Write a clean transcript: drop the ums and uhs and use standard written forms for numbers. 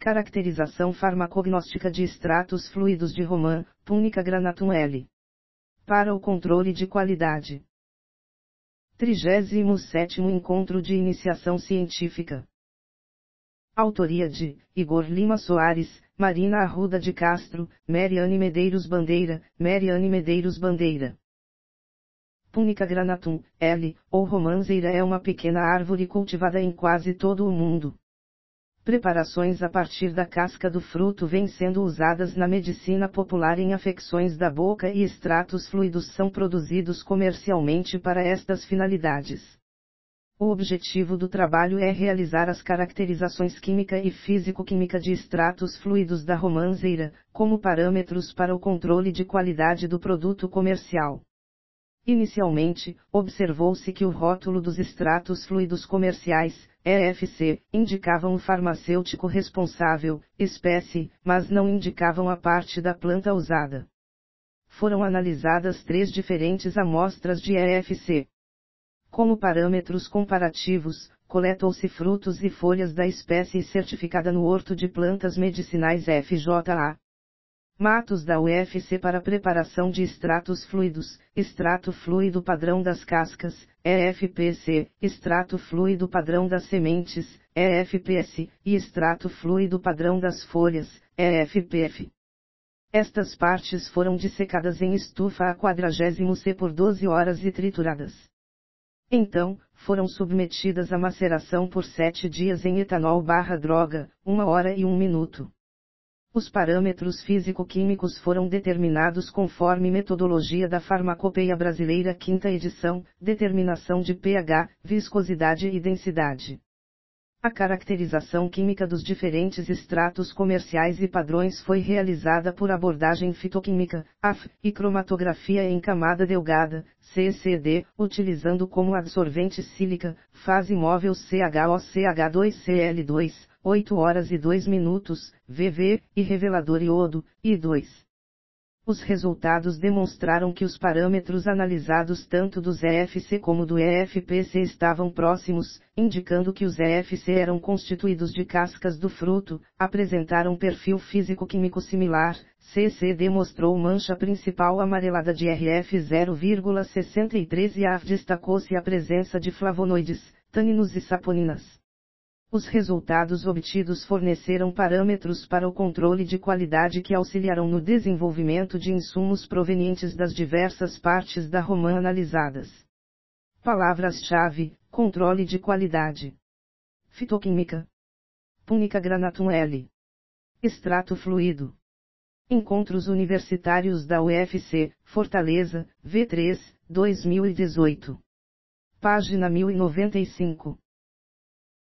Caracterização farmacognóstica de extratos fluidos de Roman, Punica granatum L. Para o controle de qualidade. 37º Encontro de Iniciação Científica. Autoria de Igor Lima Soares, Marina Arruda de Castro, Mariane Medeiros Bandeira, Mariane Medeiros Bandeira. Punica granatum, L, ou romanceira é uma pequena árvore cultivada em quase todo o mundo. Preparações a partir da casca do fruto vêm sendo usadas na medicina popular em afecções da boca e extratos fluidos são produzidos comercialmente para estas finalidades. O objetivo do trabalho é realizar as caracterizações química e físico-química de extratos fluidos da romanceira, como parâmetros para o controle de qualidade do produto comercial. Inicialmente, observou-se que o rótulo dos extratos fluidos comerciais, EFC, indicavam o farmacêutico responsável, espécie, mas não indicavam a parte da planta usada. Foram analisadas 3 diferentes amostras de EFC. Como parâmetros comparativos, coletou-se frutos e folhas da espécie certificada no Horto de Plantas Medicinais FJA. Matos da UFC para preparação de extratos fluidos, extrato fluido padrão das cascas, EFPC, extrato fluido padrão das sementes, EFPS, e extrato fluido padrão das folhas, EFPF. Estas partes foram dissecadas em estufa a 40 C por 12 horas e trituradas. Então, foram submetidas à maceração por 7 dias em etanol/droga, 1 hora e 1 minuto. Os parâmetros físico-químicos foram determinados conforme metodologia da Farmacopeia Brasileira 5ª edição, determinação de pH, viscosidade e densidade. A caracterização química dos diferentes extratos comerciais e padrões foi realizada por abordagem fitoquímica, AF, e cromatografia em camada delgada, CCD, utilizando como absorvente sílica, fase móvel CHOCH2Cl2, 8 horas e 2 minutos, VV, e revelador iodo, I2. Os resultados demonstraram que os parâmetros analisados tanto dos EFC como do EFPC estavam próximos, indicando que os EFC eram constituídos de cascas do fruto, apresentaram perfil físico-químico similar, CCD mostrou mancha principal amarelada de RF 0,63 e AF destacou-se a presença de flavonoides, taninos e saponinas. Os resultados obtidos forneceram parâmetros para o controle de qualidade que auxiliaram no desenvolvimento de insumos provenientes das diversas partes da romã analisadas. Palavras-chave: controle de qualidade. Fitoquímica. Punica granatum L. Extrato fluido. Encontros Universitários da UFC, Fortaleza, V3, 2018. Página 1095.